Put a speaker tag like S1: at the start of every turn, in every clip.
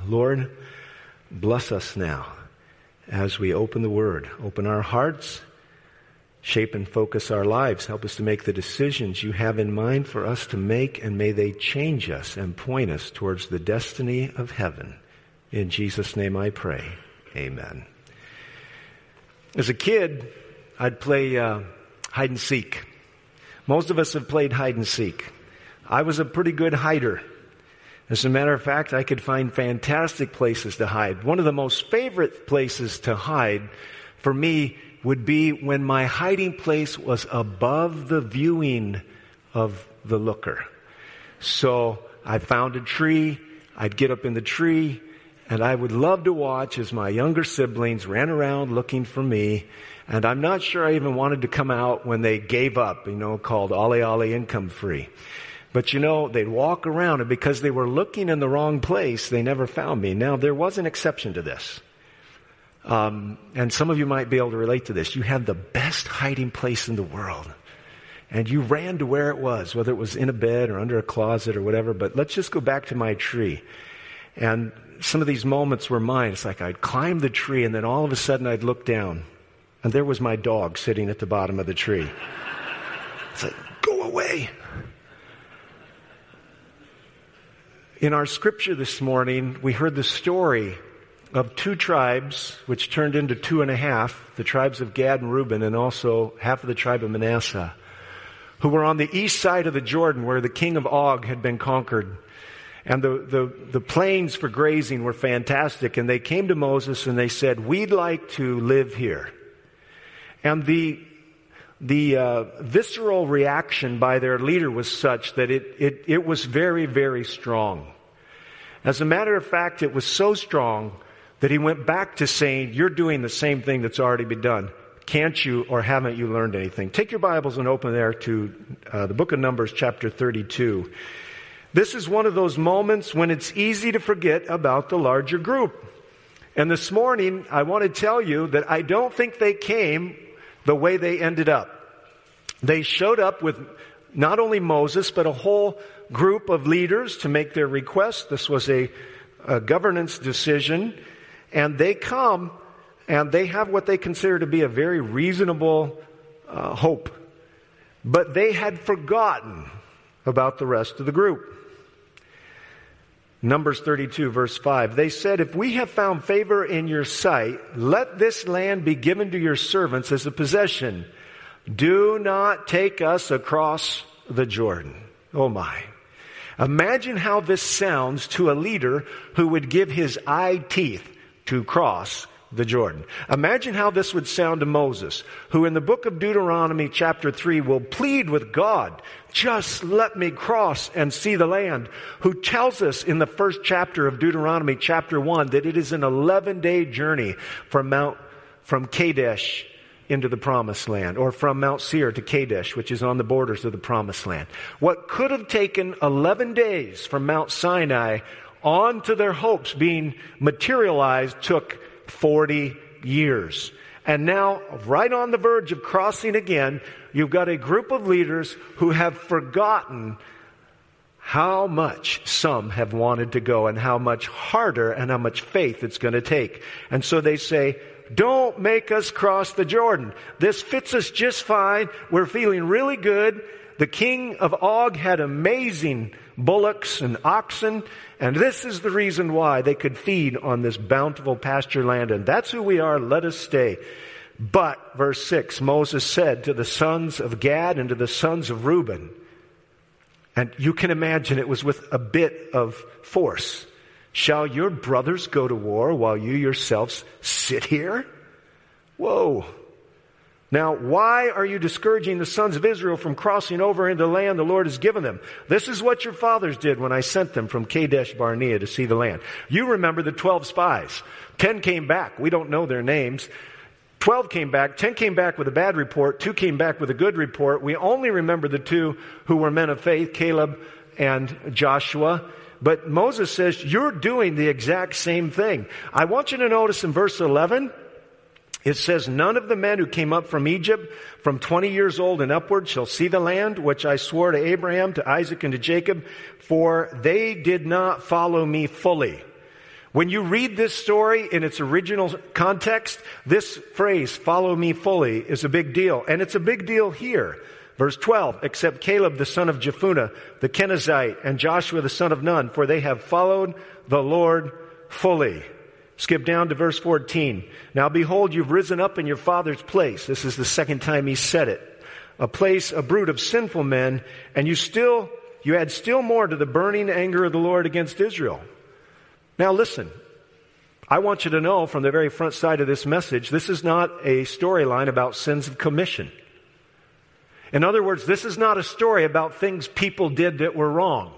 S1: Lord, bless us now as we open the Word. Open our hearts, shape and focus our lives. Help us to make the decisions you have in mind for us to make, and may they change us and point us towards the destiny of heaven. In Jesus' name I pray. Amen. As a kid, I'd play hide and seek. Most of us have played hide and seek. I was a pretty good hider. As a matter of fact, I could find fantastic places to hide. One of the most favorite places to hide for me would be when my hiding place was above the viewing of the looker. So I found a tree, I'd get up in the tree, and I would love to watch as my younger siblings ran around looking for me. And I'm not sure I even wanted to come out when they gave up, called ollie ollie and come free. But they'd walk around, and because they were looking in the wrong place, they never found me. Now, there was an exception to this. And some of you might be able to relate to this. You had the best hiding place in the world. And you ran to where it was, whether it was in a bed or under a closet or whatever. But let's just go back to my tree. And some of these moments were mine. It's like I'd climb the tree, and then all of a sudden I'd look down. And there was my dog sitting at the bottom of the tree. It's like, go away. In our scripture this morning, we heard the story of two tribes, which turned into 2.5, the tribes of Gad and Reuben, and also half of the tribe of Manasseh, who were on the east side of the Jordan, where the king of Og had been conquered. And the plains for grazing were fantastic, and they came to Moses and they said, we'd like to live here. And the visceral reaction by their leader was such that it was very, very strong. As a matter of fact, it was so strong that he went back to saying, you're doing the same thing that's already been done. Can't you, or haven't you learned anything? Take your Bibles and open there to the book of Numbers, chapter 32. This is one of those moments when it's easy to forget about the larger group. And this morning, I want to tell you that I don't think they came the way they ended up. They showed up with not only Moses, but a whole group of leaders to make their request. This was a governance decision. And they come and they have what they consider to be a very reasonable hope. But they had forgotten about the rest of the group. Numbers 32, verse 5. They said, if we have found favor in your sight, let this land be given to your servants as a possession. Do not take us across the Jordan. Oh my. Imagine how this sounds to a leader who would give his eye teeth to cross the Jordan. Imagine how this would sound to Moses, who in the book of Deuteronomy chapter 3 will plead with God, just let me cross and see the land, who tells us in the first chapter of Deuteronomy chapter 1 that it is an 11-day journey from Kadesh into the promised land, or from Mount Seir to Kadesh, which is on the borders of the promised land. What could have taken 11 days from Mount Sinai on to their hopes being materialized took 40 years. And now, right on the verge of crossing again, you've got a group of leaders who have forgotten how much some have wanted to go and how much harder and how much faith it's going to take. And so they say, don't make us cross the Jordan. This fits us just fine. We're feeling really good. The king of Og had amazing bullocks and oxen, and this is the reason why they could feed on this bountiful pasture land, and that's who we are. Let us stay. But, verse 6, Moses said to the sons of Gad and to the sons of Reuben, and you can imagine it was with a bit of force, shall your brothers go to war while you yourselves sit here? Whoa. Now, why are you discouraging the sons of Israel from crossing over into the land the Lord has given them? This is what your fathers did when I sent them from Kadesh Barnea to see the land. You remember the 12 spies. 10 came back. We don't know their names. 12 came back. 10 came back with a bad report. 2 came back with a good report. We only remember the 2 who were men of faith, Caleb and Joshua. But Moses says, you're doing the exact same thing. I want you to notice in verse 11, it says, none of the men who came up from Egypt from 20 years old and upward shall see the land which I swore to Abraham, to Isaac, and to Jacob, for they did not follow me fully. When you read this story in its original context, this phrase, follow me fully, is a big deal. And it's a big deal here. Verse 12, except Caleb the son of Jephunneh, the Kenizzite, and Joshua the son of Nun, for they have followed the Lord fully. Skip down to verse 14. Now behold, you've risen up in your father's place. This is the second time he said it. A place, a brood of sinful men, and you add still more to the burning anger of the Lord against Israel. Now listen, I want you to know from the very front side of this message, this is not a storyline about sins of commission. In other words, this is not a story about things people did that were wrong.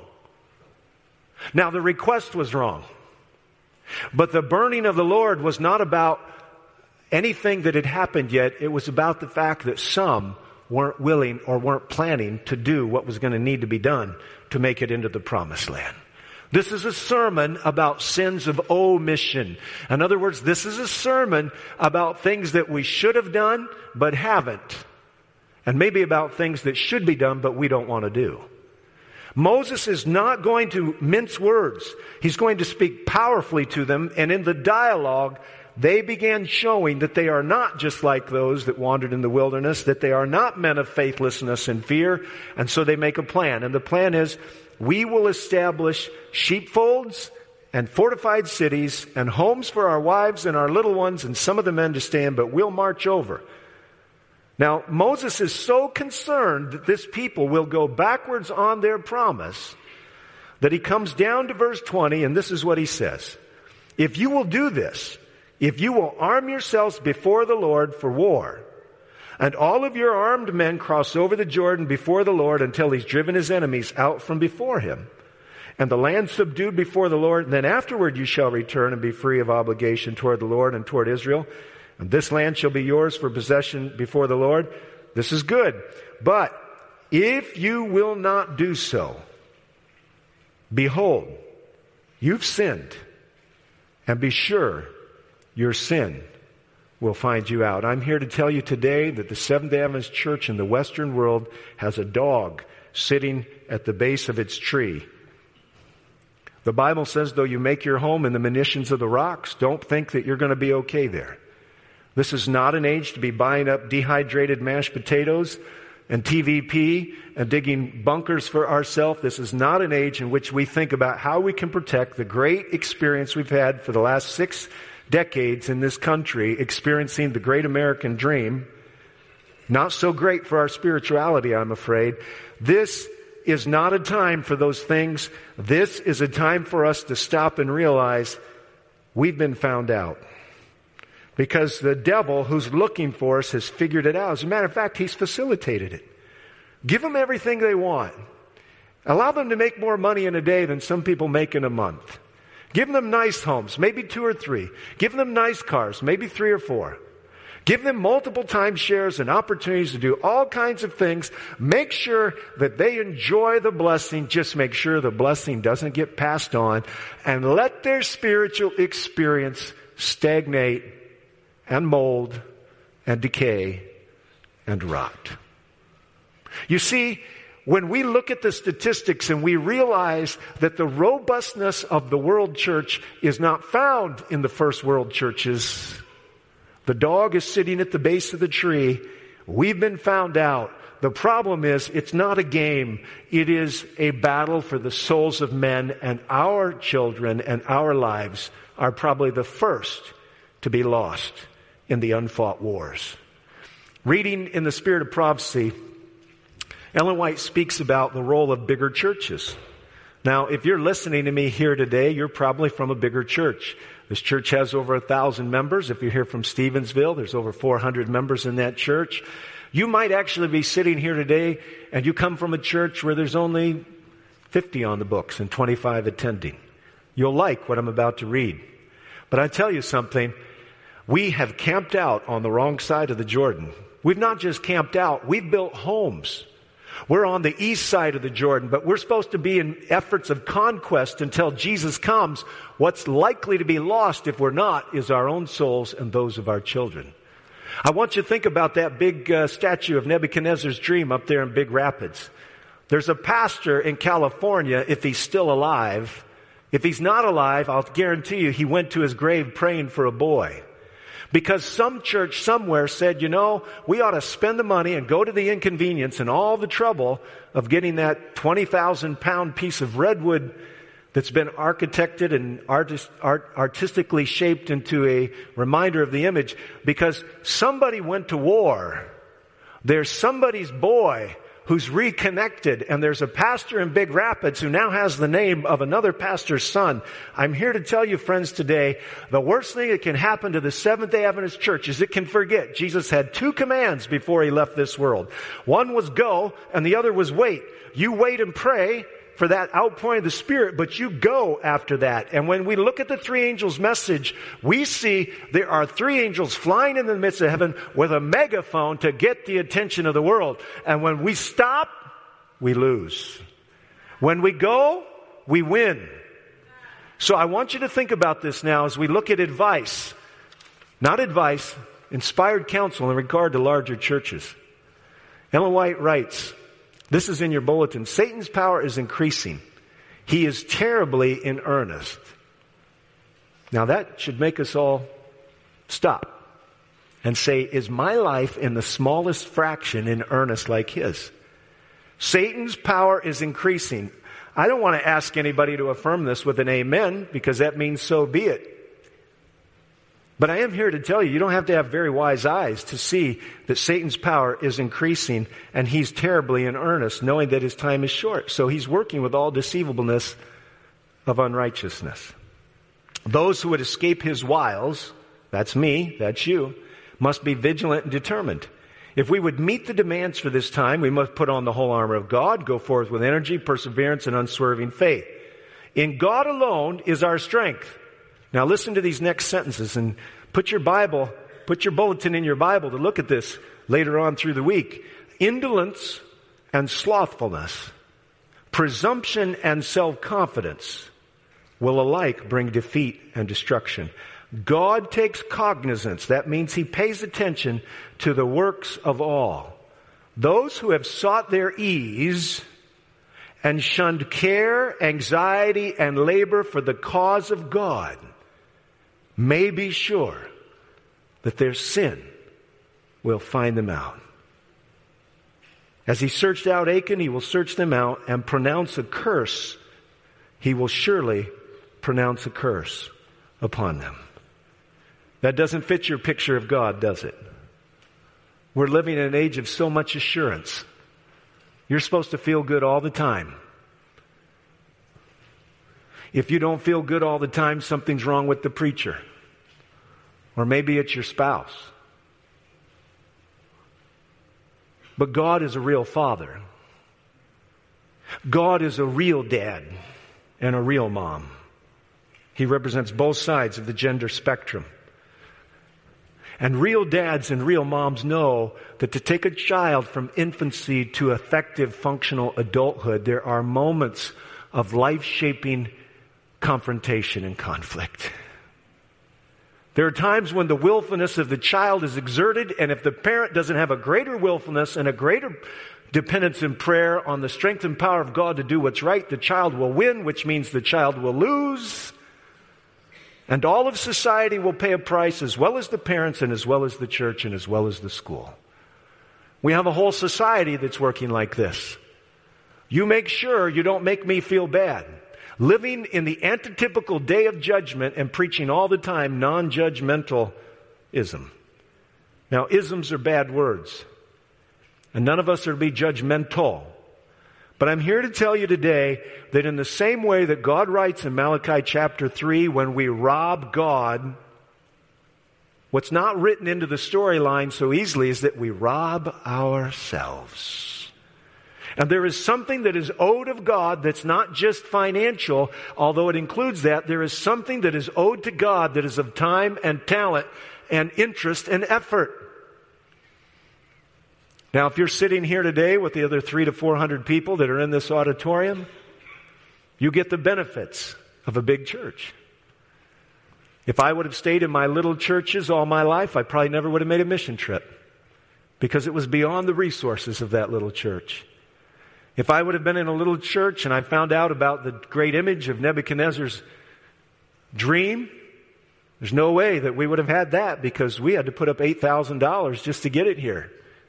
S1: Now the request was wrong. But the burning of the Lord was not about anything that had happened yet. It was about the fact that some weren't willing or weren't planning to do what was going to need to be done to make it into the promised land. This is a sermon about sins of omission. In other words, this is a sermon about things that we should have done but haven't. And maybe about things that should be done but we don't want to do. Moses is not going to mince words. He's going to speak powerfully to them, and in the dialogue, they began showing that they are not just like those that wandered in the wilderness, that they are not men of faithlessness and fear, and so they make a plan. And the plan is, we will establish sheepfolds and fortified cities and homes for our wives and our little ones and some of the men to stay in, but we'll march over. Now, Moses is so concerned that this people will go backwards on their promise that he comes down to verse 20, and this is what he says. If you will do this, if you will arm yourselves before the Lord for war, and all of your armed men cross over the Jordan before the Lord until he's driven his enemies out from before him, and the land subdued before the Lord, and then afterward you shall return and be free of obligation toward the Lord and toward Israel, and this land shall be yours for possession before the Lord. This is good. But if you will not do so, behold, you've sinned, and be sure your sin will find you out. I'm here to tell you today that the Seventh Adventist Church in the Western world has a dog sitting at the base of its tree. The Bible says, though you make your home in the munitions of the rocks, don't think that you're going to be okay there. This is not an age to be buying up dehydrated mashed potatoes and TVP and digging bunkers for ourselves. This is not an age in which we think about how we can protect the great experience we've had for the last 6 decades in this country, experiencing the great American dream. Not so great for our spirituality, I'm afraid. This is not a time for those things. This is a time for us to stop and realize we've been found out. Because the devil who's looking for us has figured it out. As a matter of fact, he's facilitated it. Give them everything they want. Allow them to make more money in a day than some people make in a month. Give them nice homes, maybe 2 or 3. Give them nice cars, maybe 3 or 4. Give them multiple timeshares and opportunities to do all kinds of things. Make sure that they enjoy the blessing. Just make sure the blessing doesn't get passed on. And let their spiritual experience stagnate and mold and decay and rot. You see, when we look at the statistics and we realize that the robustness of the world church is not found in the first world churches, the dog is sitting at the base of the tree. We've been found out. The problem is, it's not a game. It is a battle for the souls of men, and our children and our lives are probably the first to be lost in the unfought wars. Reading in the Spirit of Prophecy, Ellen White speaks about the role of bigger churches. Now, if you're listening to me here today, you're probably from a bigger church. This church has over 1,000 members. If you're here from Stevensville, there's over 400 members in that church. You might actually be sitting here today and you come from a church where there's only 50 on the books and 25 attending. You'll like what I'm about to read. But I tell you something, we have camped out on the wrong side of the Jordan. We've not just camped out, we've built homes. We're on the east side of the Jordan, but we're supposed to be in efforts of conquest until Jesus comes. What's likely to be lost if we're not is our own souls and those of our children. I want you to think about that big statue of Nebuchadnezzar's dream up there in Big Rapids. There's a pastor in California, if he's still alive, If he's not alive, I'll guarantee you he went to his grave praying for a boy. Because some church somewhere said, we ought to spend the money and go to the inconvenience and all the trouble of getting that 20,000 pound piece of redwood that's been architected and artistically shaped into a reminder of the image, because somebody went to war. There's somebody's boy who's reconnected, and there's a pastor in Big Rapids who now has the name of another pastor's son. I'm here to tell you, friends, today, the worst thing that can happen to the Seventh-day Adventist Church is it can forget. Jesus had 2 commands before he left this world. One was go, and the other was wait. You wait and pray for that outpouring of the Spirit, but you go after that. And when we look at the 3 angels' message, we see there are 3 angels flying in the midst of heaven with a megaphone to get the attention of the world. And when we stop, we lose. When we go, we win. So I want you to think about this now as we look at advice. Not advice, inspired counsel in regard to larger churches. Ellen White writes, this is in your bulletin, Satan's power is increasing. He is terribly in earnest. Now that should make us all stop and say, is my life in the smallest fraction in earnest like his? Satan's power is increasing. I don't want to ask anybody to affirm this with an amen, because that means so be it. But I am here to tell you, you don't have to have very wise eyes to see that Satan's power is increasing, and he's terribly in earnest, knowing that his time is short. So he's working with all deceivableness of unrighteousness. Those who would escape his wiles, that's me, that's you, must be vigilant and determined. If we would meet the demands for this time, we must put on the whole armor of God, go forth with energy, perseverance, and unswerving faith. In God alone is our strength. Now listen to these next sentences and put your bulletin in your Bible to look at this later on through the week. Indolence and slothfulness, presumption and self-confidence will alike bring defeat and destruction. God takes cognizance. That means he pays attention to the works of all. Those who have sought their ease and shunned care, anxiety, and labor for the cause of God may be sure that their sin will find them out. As he searched out Achan, he will search them out and pronounce a curse. He will surely pronounce a curse upon them. That doesn't fit your picture of God, does it? We're living in an age of so much assurance. You're supposed to feel good all the time. If you don't feel good all the time, something's wrong with the preacher. Or maybe it's your spouse. But God is a real father. God is a real dad and a real mom. He represents both sides of the gender spectrum. And real dads and real moms know that to take a child from infancy to effective functional adulthood, there are moments of life-shaping confrontation and conflict. There are times when the willfulness of the child is exerted, and if the parent doesn't have a greater willfulness and a greater dependence in prayer on the strength and power of God to do what's right, the child will win, which means the child will lose. And all of society will pay a price, as well as the parents and as well as the church and as well as the school. We have a whole society that's working like this. You make sure you don't make me feel bad. Living in the antitypical day of judgment and preaching all the time non-judgmentalism. Now, isms are bad words. And none of us are to be judgmental. But I'm here to tell you today that in the same way that God writes in Malachi chapter 3, when we rob God, what's not written into the storyline so easily is that we rob ourselves. And there is something that is owed of God that's not just financial, although it includes that. There is something that is owed to God that is of time and talent and interest and effort. Now, if you're sitting here today with the other 300 to 400 people that are in this auditorium, you get the benefits of a big church. If I would have stayed in my little churches all my life, I probably never would have made a mission trip because it was beyond the resources of that little church. If I would have been in a little church and I found out about the great image of Nebuchadnezzar's dream, there's no way that we would have had that, because we had to put up $8,000 just to get it here.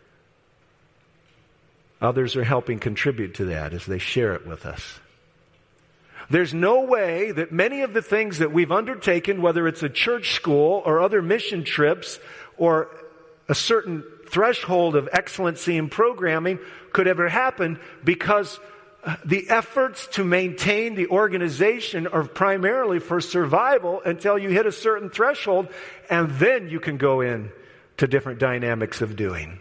S1: Others are helping contribute to that as they share it with us. There's no way that many of the things that we've undertaken, whether it's a church school or other mission trips or a certain threshold of excellency in programming, could ever happen, because the efforts to maintain the organization are primarily for survival until you hit a certain threshold, and then you can go in to different dynamics of doing.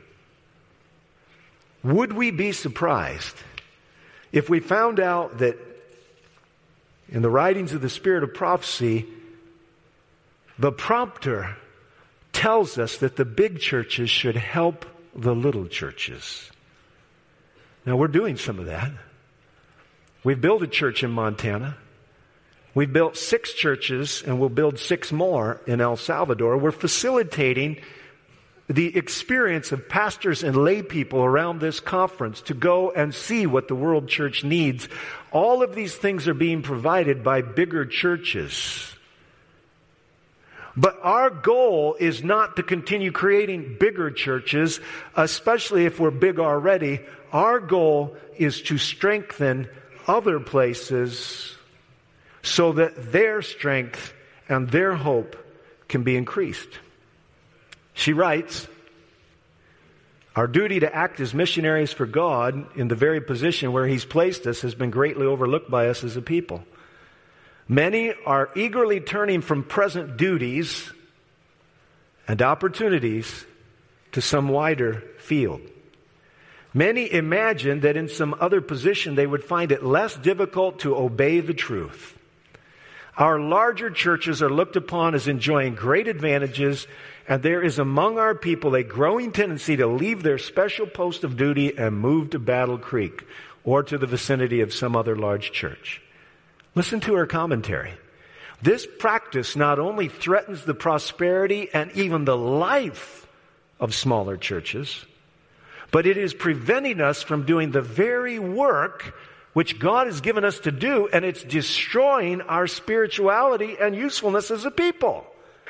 S1: Would we be surprised if we found out that in the writings of the Spirit of prophecy, the prompter tells us that the big churches should help the little churches? Now, we're doing some of that. We've built a church in Montana. We've built 6 churches, and we'll build 6 more in El Salvador. We're facilitating the experience of pastors and lay people around this conference to go and see what the world church needs. All of these things are being provided by bigger churches. But our goal is not to continue creating bigger churches, especially if we're big already. Our goal is to strengthen other places so that their strength and their hope can be increased. She writes, our duty to act as missionaries for God in the very position where He's placed us has been greatly overlooked by us as a people. Many are eagerly turning from present duties and opportunities to some wider field. Many imagine that in some other position they would find it less difficult to obey the truth. Our larger churches are looked upon as enjoying great advantages, and there is among our people a growing tendency to leave their special post of duty and move to Battle Creek or to the vicinity of some other large church. Listen to her commentary. This practice not only threatens the prosperity and even the life of smaller churches, but it is preventing us from doing the very work which God has given us to do, and it's destroying our spirituality and usefulness as a people.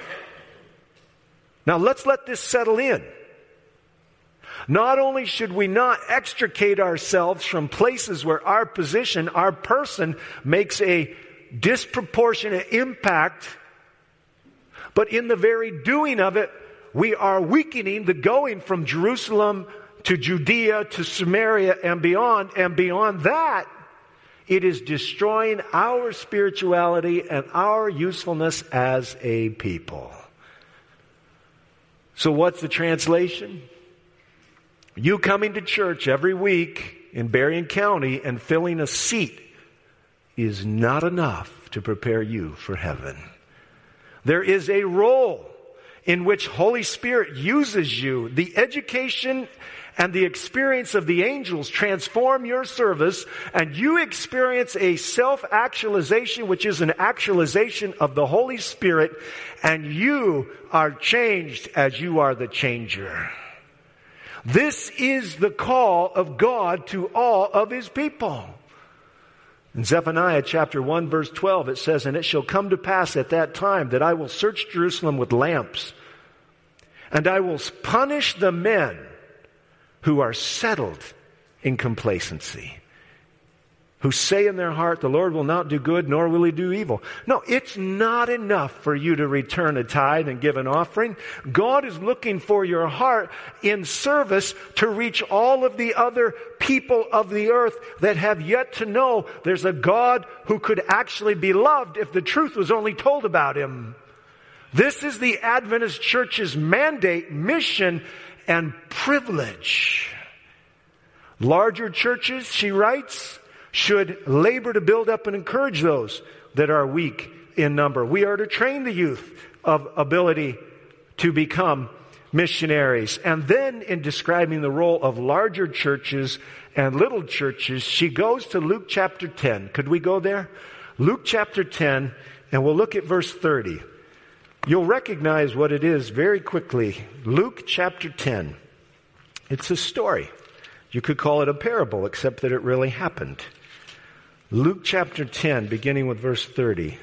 S1: Now let's let this settle in. Not only should we not extricate ourselves from places where our position, our person, makes a disproportionate impact, but in the very doing of it, we are weakening the going from Jerusalem to Judea to Samaria and beyond that, it is destroying our spirituality and our usefulness as a people. So what's the translation? You coming to church every week in Berrien County and filling a seat is not enough to prepare you for heaven. There is a role in which Holy Spirit uses you. The education and the experience of the angels transform your service, and you experience a self-actualization, which is an actualization of the Holy Spirit, and you are changed as you are the changer. This is the call of God to all of His people. In Zephaniah chapter 1 verse 12 it says, and it shall come to pass at that time that I will search Jerusalem with lamps, and I will punish the men who are settled in complacency, who say in their heart, the Lord will not do good, nor will He do evil. No, it's not enough for you to return a tithe and give an offering. God is looking for your heart in service to reach all of the other people of the earth that have yet to know there's a God who could actually be loved if the truth was only told about Him. This is the Adventist Church's mandate, mission, and privilege. Larger churches, she writes, should labor to build up and encourage those that are weak in number. We are to train the youth of ability to become missionaries. And then in describing the role of larger churches and little churches, she goes to Luke chapter 10. Could we go there? Luke chapter 10, and we'll look at verse 30. You'll recognize what it is very quickly. Luke chapter 10. It's a story. You could call it a parable, except that it really happened. Luke chapter 10, beginning with verse 30.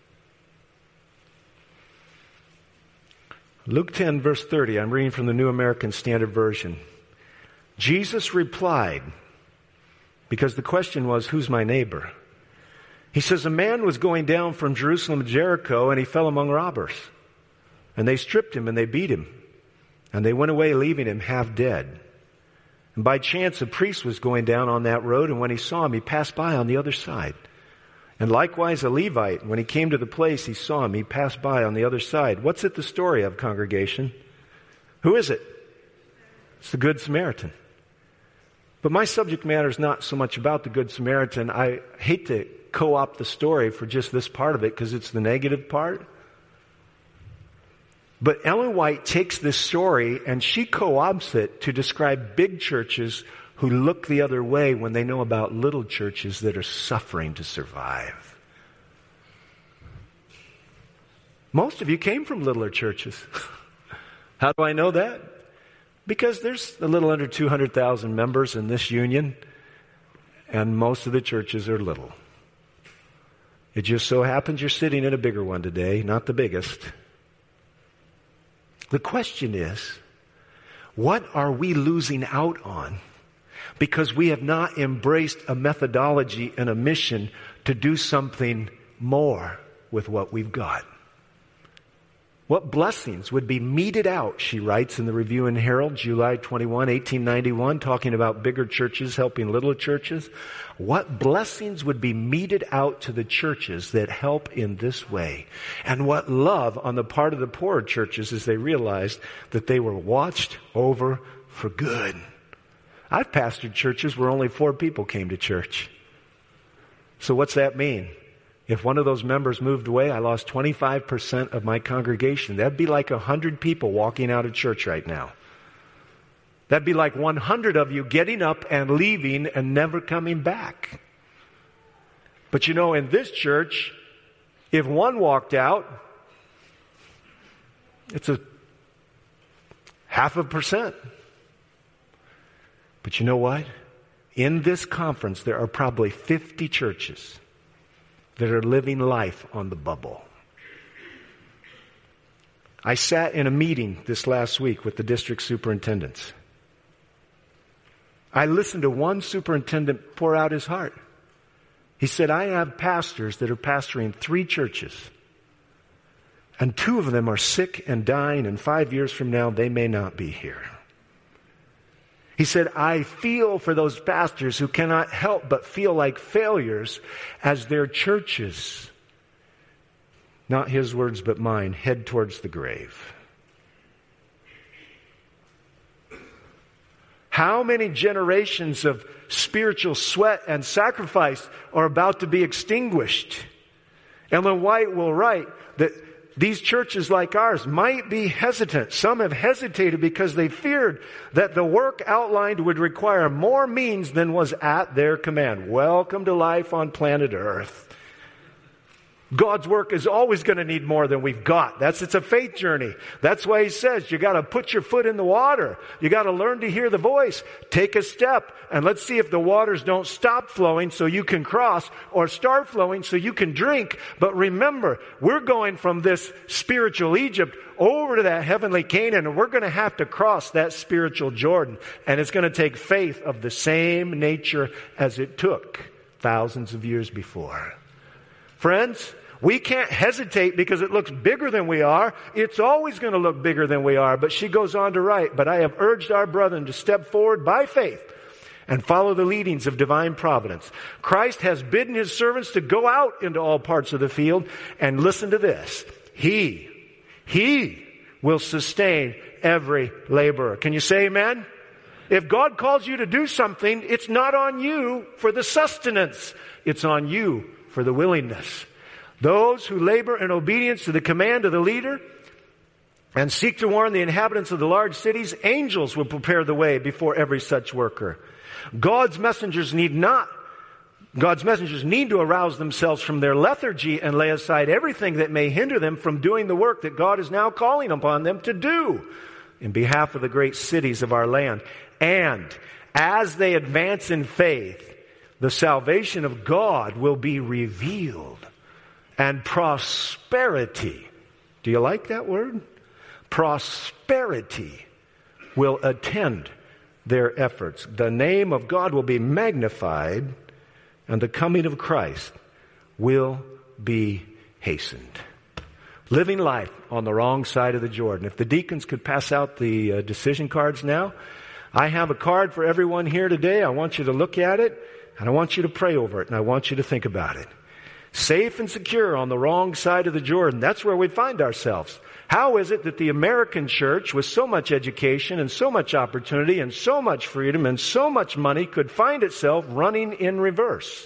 S1: Luke 10, verse 30. I'm reading from the New American Standard Version. Jesus replied, because the question was, who's my neighbor? He says, a man was going down from Jerusalem to Jericho, and he fell among robbers. And they stripped him, and they beat him. And they went away, leaving him half dead. And by chance, a priest was going down on that road, and when he saw him, he passed by on the other side. And likewise, a Levite, when he came to the place, he saw him, he passed by on the other side. What's it the story of, congregation? Who is it? It's the Good Samaritan. But my subject matter is not so much about the Good Samaritan. I hate to co-opt the story for just this part of it because it's the negative part. But Ellen White takes this story and she co-opts it to describe big churches who look the other way when they know about little churches that are suffering to survive. Most of you came from littler churches. How do I know that? Because there's a little under 200,000 members in this union, and most of the churches are little. It just so happens you're sitting in a bigger one today, not the biggest. The question is, what are we losing out on because we have not embraced a methodology and a mission to do something more with what we've got? What blessings would be meted out, she writes in the Review and Herald, July 21, 1891, talking about bigger churches helping little churches. What blessings would be meted out to the churches that help in this way? And what love on the part of the poorer churches as they realized that they were watched over for good. I've pastored churches where only 4 people came to church. So what's that mean? If one of those members moved away, I lost 25% of my congregation. That'd be like 100 people walking out of church right now. That'd be like 100 of you getting up and leaving and never coming back. But you know, in this church, if one walked out, it's a 0.5%. But you know what? In this conference, there are probably 50 churches that are living life on the bubble. I sat in a meeting this last week with the district superintendents. I listened to one superintendent pour out his heart. He said, I have pastors that are pastoring 3 churches, and 2 of them are sick and dying, and 5 years from now they may not be here. He said, I feel for those pastors who cannot help but feel like failures as their churches, not his words but mine, head towards the grave. How many generations of spiritual sweat and sacrifice are about to be extinguished? Ellen White will write that these churches like ours might be hesitant. Some have hesitated because they feared that the work outlined would require more means than was at their command. Welcome to life on planet Earth. God's work is always going to need more than we've got. It's a faith journey. That's why he says you got to put your foot in the water. You got to learn to hear the voice. Take a step and let's see if the waters don't stop flowing so you can cross or start flowing so you can drink. But remember, we're going from this spiritual Egypt over to that heavenly Canaan, and we're going to have to cross that spiritual Jordan. And it's going to take faith of the same nature as it took thousands of years before. Friends, we can't hesitate because it looks bigger than we are. It's always going to look bigger than we are. But she goes on to write, but I have urged our brethren to step forward by faith and follow the leadings of divine providence. Christ has bidden his servants to go out into all parts of the field, and listen to this. He will sustain every laborer. Can you say amen? If God calls you to do something, it's not on you for the sustenance. It's on you for the willingness. Those who labor in obedience to the command of the leader and seek to warn the inhabitants of the large cities, angels will prepare the way before every such worker. God's messengers need to arouse themselves from their lethargy and lay aside everything that may hinder them from doing the work that God is now calling upon them to do in behalf of the great cities of our land. And as they advance in faith, the salvation of God will be revealed. And prosperity, do you like that word? Prosperity will attend their efforts. The name of God will be magnified, and the coming of Christ will be hastened. Living life on the wrong side of the Jordan. If the deacons could pass out the decision cards now. I have a card for everyone here today. I want you to look at it, and I want you to pray over it, and I want you to think about it. Safe and secure on the wrong side of the Jordan. That's where we find ourselves. How is it that the American church, with so much education and so much opportunity and so much freedom and so much money, could find itself running in reverse?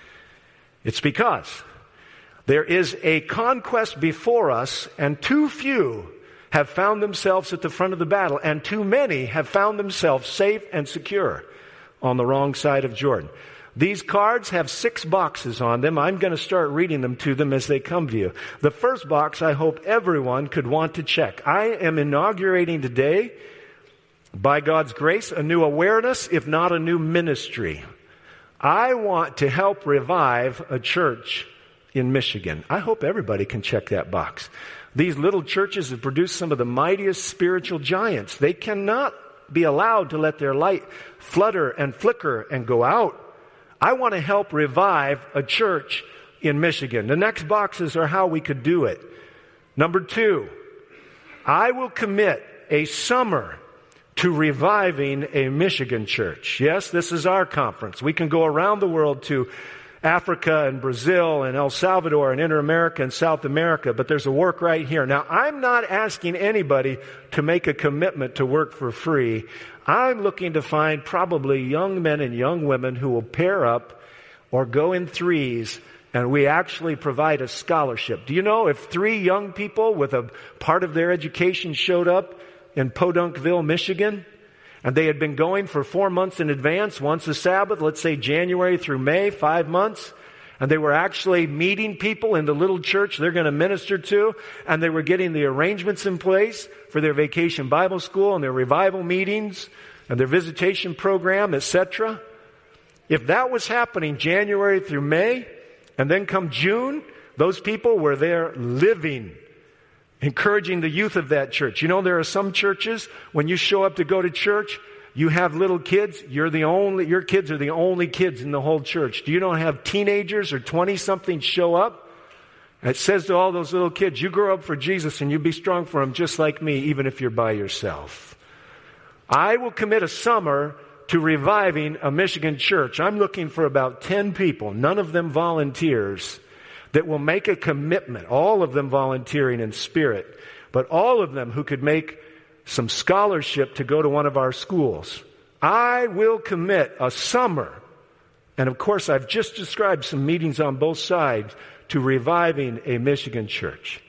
S1: It's because there is a conquest before us, and too few have found themselves at the front of the battle, and too many have found themselves safe and secure on the wrong side of Jordan. These cards have 6 boxes on them. I'm going to start reading them to them as they come to you. The first box I hope everyone could want to check. I am inaugurating today, by God's grace, a new awareness, if not a new ministry. I want to help revive a church in Michigan. I hope everybody can check that box. These little churches have produced some of the mightiest spiritual giants. They cannot be allowed to let their light flutter and flicker and go out. I want to help revive a church in Michigan. The next boxes are how we could do it. Number 2, I will commit a summer to reviving a Michigan church. Yes, this is our conference. We can go around the world to Africa and Brazil and El Salvador and Inter-America and South America, but there's a work right here. Now, I'm not asking anybody to make a commitment to work for free. I'm looking to find probably young men and young women who will pair up or go in threes, and we actually provide a scholarship. Do you know if 3 young people with a part of their education showed up in Podunkville, Michigan, and they had been going for 4 months in advance, once a Sabbath, let's say January through May, 5 months, and they were actually meeting people in the little church they're going to minister to, and they were getting the arrangements in place for their vacation Bible school and their revival meetings and their visitation program, etc. If that was happening January through May, and then come June, those people were there living, encouraging the youth of that church. You know, there are some churches, when you show up to go to church, you have little kids, your kids are the only kids in the whole church. Do you not have teenagers or 20-somethings show up? And it says to all those little kids, you grow up for Jesus and you be strong for Him just like me, even if you're by yourself. I will commit a summer to reviving a Michigan church. I'm looking for about 10 people, none of them volunteers, that will make a commitment, all of them volunteering in spirit, but all of them who could make some scholarship to go to one of our schools. I will commit a summer, and of course I've just described some meetings on both sides, to reviving a Michigan church.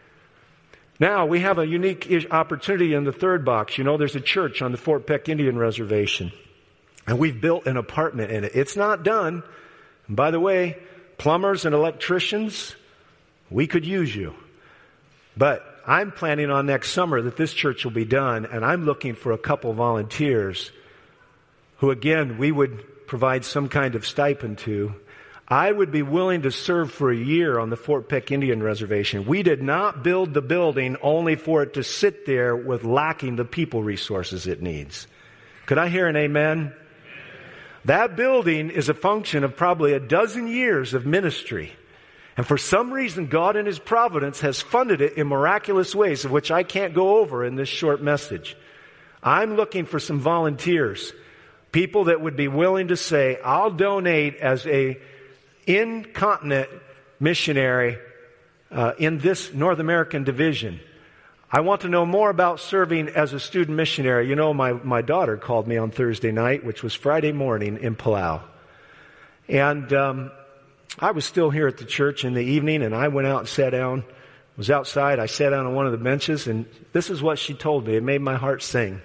S1: Now, we have a unique opportunity in the third box. You know, there's a church on the Fort Peck Indian Reservation, and we've built an apartment in it. It's not done. And by the way, plumbers and electricians, we could use you. But I'm planning on next summer that this church will be done, and I'm looking for a couple volunteers who, again, we would provide some kind of stipend to. I would be willing to serve for a year on the Fort Peck Indian Reservation. We did not build the building only for it to sit there with lacking the people resources it needs. Could I hear an amen? That building is a function of probably a dozen years of ministry. And for some reason, God in His providence has funded it in miraculous ways, of which I can't go over in this short message. I'm looking for some volunteers, people that would be willing to say, I'll donate as a incontinent missionary in this North American division. I want to know more about serving as a student missionary. You know, my daughter called me on Thursday night, which was Friday morning in Palau. And I was still here at the church in the evening, and I went out and sat down. I was outside. I sat down on one of the benches, and this is what she told me. It made my heart sing.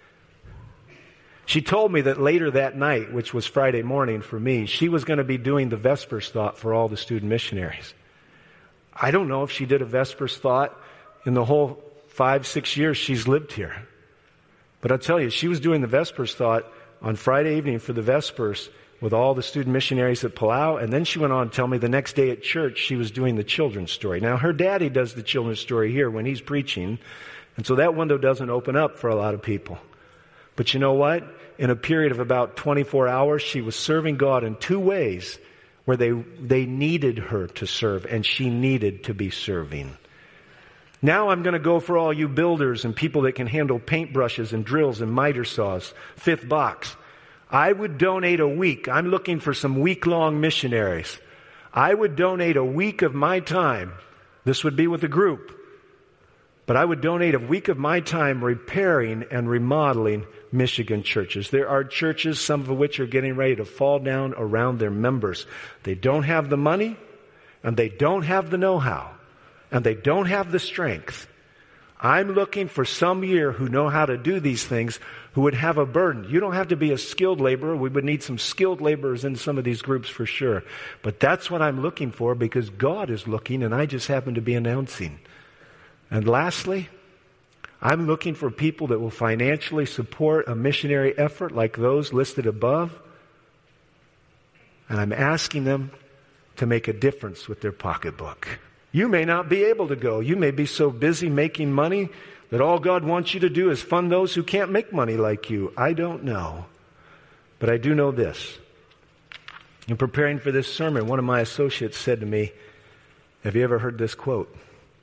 S1: She told me that later that night, which was Friday morning for me, she was going to be doing the Vespers thought for all the student missionaries. I don't know if she did a Vespers thought in the whole 5-6 years she's lived here. But I'll tell you, she was doing the Vespers thought on Friday evening for the Vespers with all the student missionaries at Palau, and then she went on to tell me the next day at church she was doing the children's story. Now, her daddy does the children's story here when he's preaching, and so that window doesn't open up for a lot of people. But you know what? In a period of about 24 hours, she was serving God in two ways where they needed her to serve, and she needed to be serving. Now I'm going to go for all you builders and people that can handle paintbrushes and drills and miter saws. Fifth box. I would donate a week. I'm looking for some week-long missionaries. I would donate a week of my time. This would be with a group. But I would donate a week of my time repairing and remodeling Michigan churches. There are churches, some of which are getting ready to fall down around their members. They don't have the money, and they don't have the know-how, and they don't have the strength. I'm looking for some here who know how to do these things, who would have a burden. You don't have to be a skilled laborer. We would need some skilled laborers in some of these groups for sure. But that's what I'm looking for, because God is looking, and I just happen to be announcing. And lastly, I'm looking for people that will financially support a missionary effort like those listed above. And I'm asking them to make a difference with their pocketbook. You may not be able to go. You may be so busy making money that all God wants you to do is fund those who can't make money like you. I don't know. But I do know this. In preparing for this sermon, one of my associates said to me, have you ever heard this quote?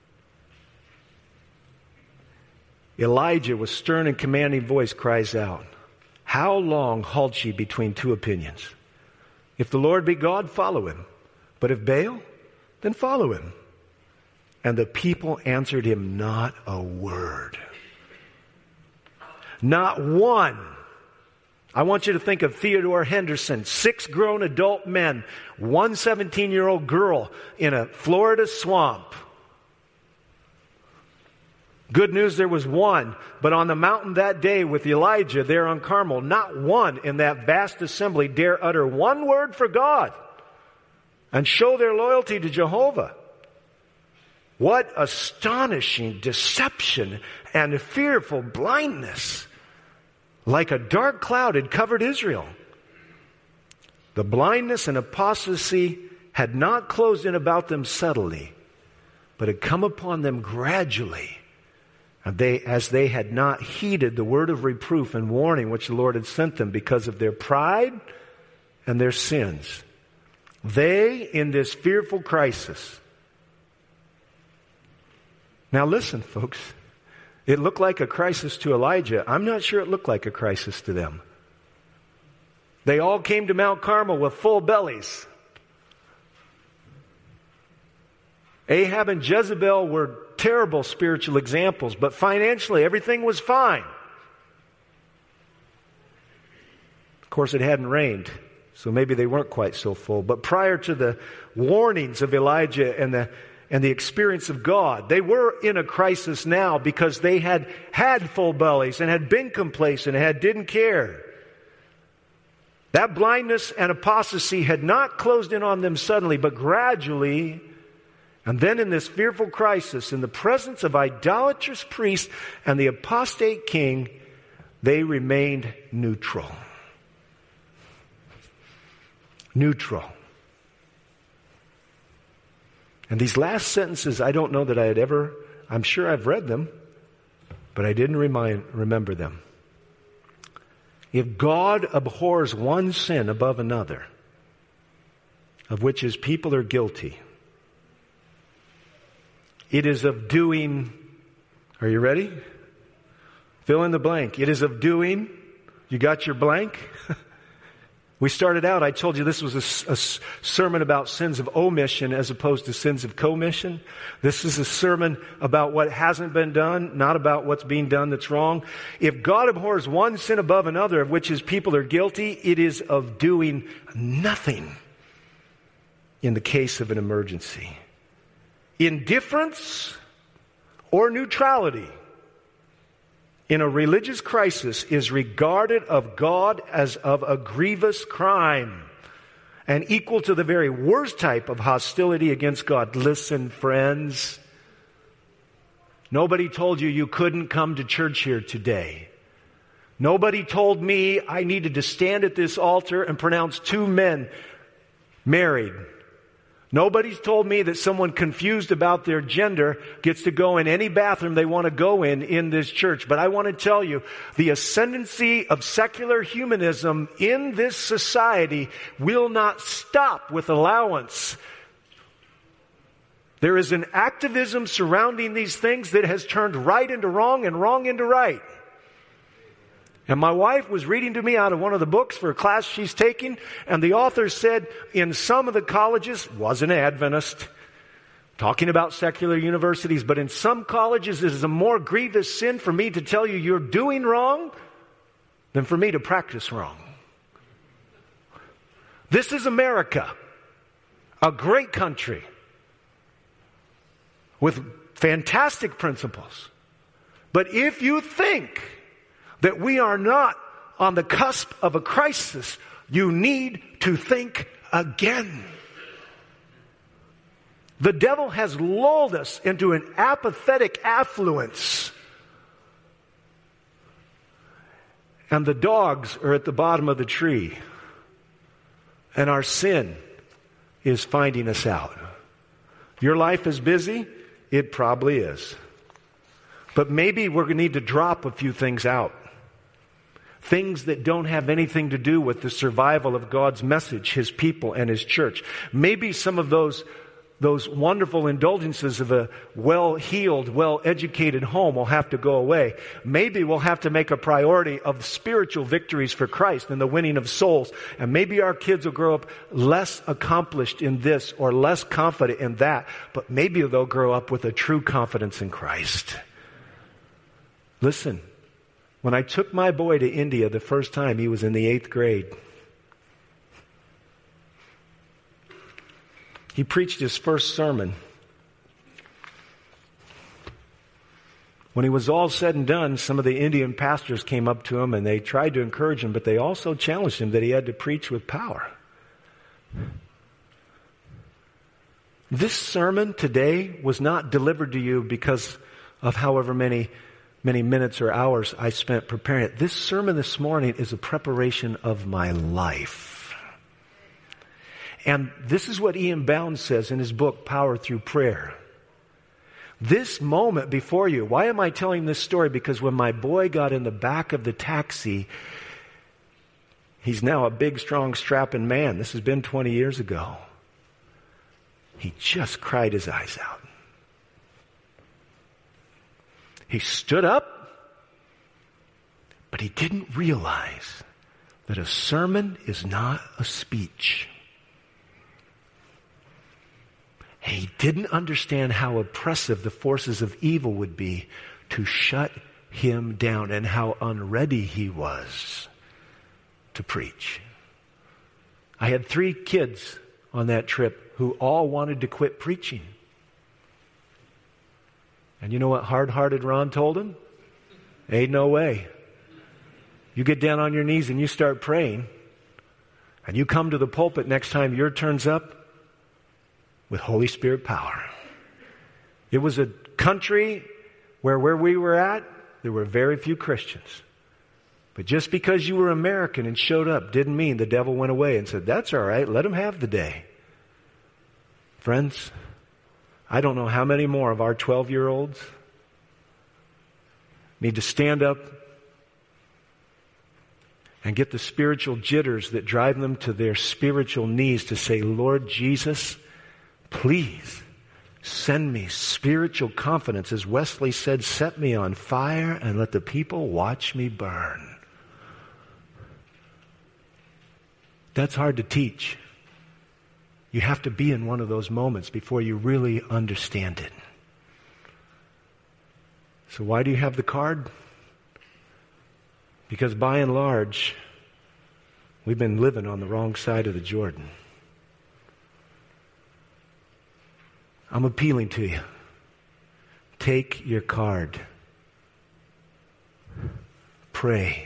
S1: Elijah, with stern and commanding voice, cries out, how long halt ye between two opinions? If the Lord be God, follow him. But if Baal, then follow him. And the people answered him not a word. Not one. I want you to think of Theodore Henderson, 6 grown adult men, one 17-year-old girl in a Florida swamp. Good news, there was one, but on the mountain that day with Elijah there on Carmel, not one in that vast assembly dare utter one word for God and show their loyalty to Jehovah. What astonishing deception and fearful blindness. Like a dark cloud had covered Israel. The blindness and apostasy had not closed in about them subtly, but had come upon them gradually. And as they had not heeded the word of reproof and warning which the Lord had sent them because of their pride and their sins. They, in this fearful crisis. Now listen, folks. It looked like a crisis to Elijah. I'm not sure it looked like a crisis to them. They all came to Mount Carmel with full bellies. Ahab and Jezebel were terrible spiritual examples, but financially everything was fine. Of course, it hadn't rained, so maybe they weren't quite so full. But prior to the warnings of Elijah and the experience of God, they were in a crisis now because they had full bellies and had been complacent and didn't care. That blindness and apostasy had not closed in on them suddenly, but gradually. And then in this fearful crisis, in the presence of idolatrous priests and the apostate king, they remained neutral. Neutral. And these last sentences, I don't know that I'm sure I've read them, but I didn't remember them. If God abhors one sin above another, of which his people are guilty, it is of doing, are you ready? Fill in the blank. It is of doing, you got your blank? We started out, I told you this was a sermon about sins of omission as opposed to sins of commission. This is a sermon about what hasn't been done, not about what's being done that's wrong. If God abhors one sin above another of which his people are guilty, it is of doing nothing in the case of an emergency. Indifference or neutrality in a religious crisis is regarded of God as of a grievous crime and equal to the very worst type of hostility against God. Listen, friends, nobody told you couldn't come to church here today. Nobody told me I needed to stand at this altar and pronounce two men married. Nobody's told me that someone confused about their gender gets to go in any bathroom they want to go in this church. But I want to tell you, the ascendancy of secular humanism in this society will not stop with allowance. There is an activism surrounding these things that has turned right into wrong and wrong into right. And my wife was reading to me out of one of the books for a class she's taking, and the author said in some of the colleges, wasn't an Adventist, talking about secular universities, but in some colleges it is a more grievous sin for me to tell you you're doing wrong than for me to practice wrong. This is America, a great country with fantastic principles. But if you think that we are not on the cusp of a crisis, you need to think again. The devil has lulled us into an apathetic affluence. And the dogs are at the bottom of the tree. And our sin is finding us out. Your life is busy? It probably is. But maybe we're going to need to drop a few things out. Things that don't have anything to do with the survival of God's message, His people, and His church. Maybe some of those wonderful indulgences of a well-heeled, well-educated home will have to go away. Maybe we'll have to make a priority of spiritual victories for Christ and the winning of souls. And maybe our kids will grow up less accomplished in this or less confident in that. But maybe they'll grow up with a true confidence in Christ. Listen. When I took my boy to India the first time, he was in the 8th grade. He preached his first sermon. When he was all said and done, some of the Indian pastors came up to him and they tried to encourage him, but they also challenged him that he had to preach with power. This sermon today was not delivered to you because of however many minutes or hours I spent preparing it. This sermon this morning is a preparation of my life. And this is what Ian Bounds says in his book, Power Through Prayer. This moment before you, why am I telling this story? Because when my boy got in the back of the taxi, he's now a big, strong, strapping man. This has been 20 years ago. He just cried his eyes out. He stood up, but he didn't realize that a sermon is not a speech. He didn't understand how oppressive the forces of evil would be to shut him down and how unready he was to preach. I had 3 kids on that trip who all wanted to quit preaching. And you know what hard-hearted Ron told him? Ain't no way. You get down on your knees and you start praying, and you come to the pulpit next time your turn's up with Holy Spirit power. It was a country where we were at, there were very few Christians. But just because you were American and showed up didn't mean the devil went away and said, that's all right, let him have the day. Friends, I don't know how many more of our 12-year-olds need to stand up and get the spiritual jitters that drive them to their spiritual knees to say, Lord Jesus, please send me spiritual confidence. As Wesley said, set me on fire and let the people watch me burn. That's hard to teach. You have to be in one of those moments before you really understand it. So why do you have the card? Because by and large, we've been living on the wrong side of the Jordan. I'm appealing to you. Take your card. Pray.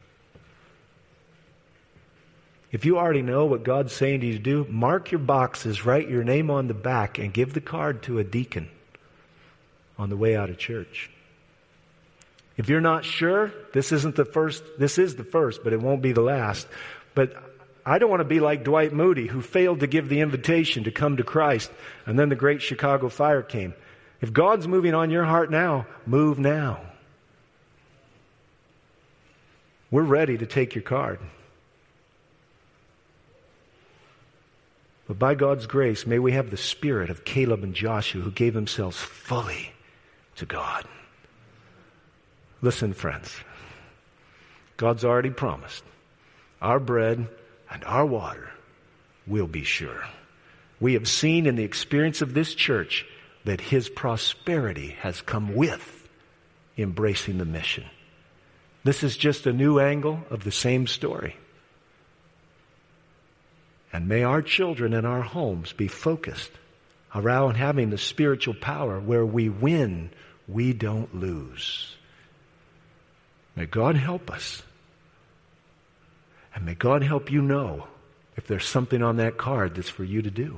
S1: If you already know what God's saying to you to do, mark your boxes, write your name on the back, and give the card to a deacon on the way out of church. If you're not sure, this is the first, but it won't be the last. But I don't want to be like Dwight Moody, who failed to give the invitation to come to Christ, and then the great Chicago fire came. If God's moving on your heart now, move now. We're ready to take your card. But by God's grace, may we have the spirit of Caleb and Joshua, who gave themselves fully to God. Listen, friends. God's already promised our bread and our water will be sure. We have seen in the experience of this church that His prosperity has come with embracing the mission. This is just a new angle of the same story. And may our children and our homes be focused around having the spiritual power where we win, we don't lose. May God help us. And may God help you know if there's something on that card that's for you to do.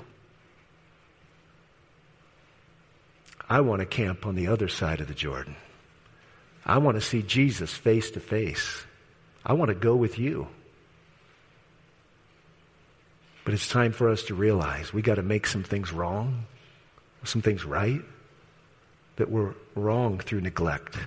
S1: I want to camp on the other side of the Jordan. I want to see Jesus face to face. I want to go with you. But it's time for us to realize we got to make some things wrong, some things right, that were wrong through neglect.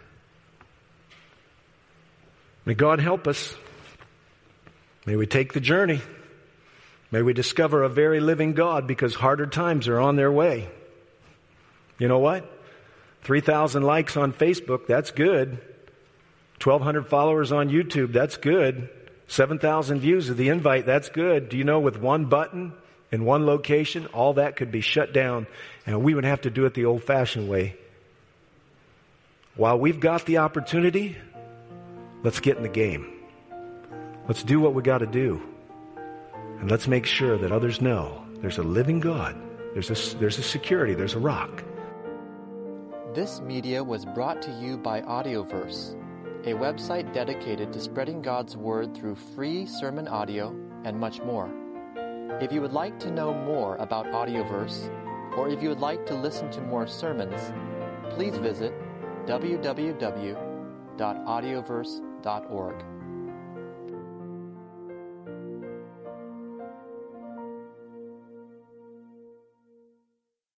S1: May God help us. May we take the journey. May we discover a very living God, because harder times are on their way. You know what? 3,000 likes on Facebook, that's good. 1,200 followers on YouTube, that's good. 7,000 views of the invite, that's good. Do you know, with one button in one location, all that could be shut down, and we would have to do it the old-fashioned way. While we've got the opportunity, let's get in the game. Let's do what we got to do. And let's make sure that others know there's a living God. There's a security. There's a rock.
S2: This media was brought to you by Audioverse, a website dedicated to spreading God's Word through free sermon audio and much more. If you would like to know more about Audioverse, or if you would like to listen to more sermons, please visit www.audioverse.org.